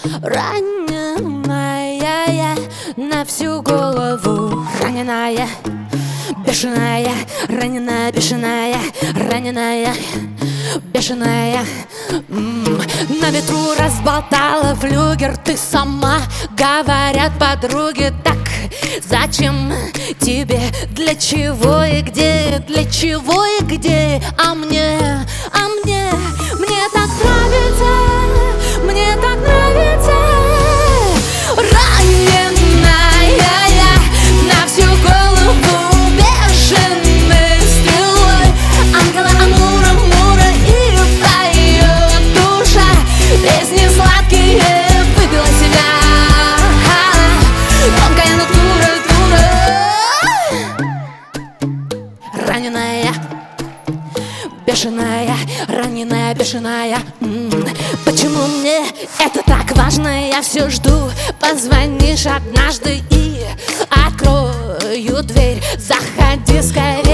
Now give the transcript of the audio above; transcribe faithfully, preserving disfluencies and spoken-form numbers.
раненая, на всю голову раненая, бешеная, раненая, бешеная, раненая, бешеная. М-м. На ветру разболтала флюгер, ты сама, говорят подруги. Так зачем тебе, для чего и где, для чего и где? А мне, а мне, мне так нравится, мне так нравится. Раненая я, на всю голову бешеной стрелой. Ангела Амура, Мура, и поет душа песни сладкие, выпила себя. Тонкая натура, дура. Раненая, бешеная, раненая, бешеная. М-м. Почему мне это так важно? Я все жду, позвонишь однажды и открою дверь. Заходи скорее.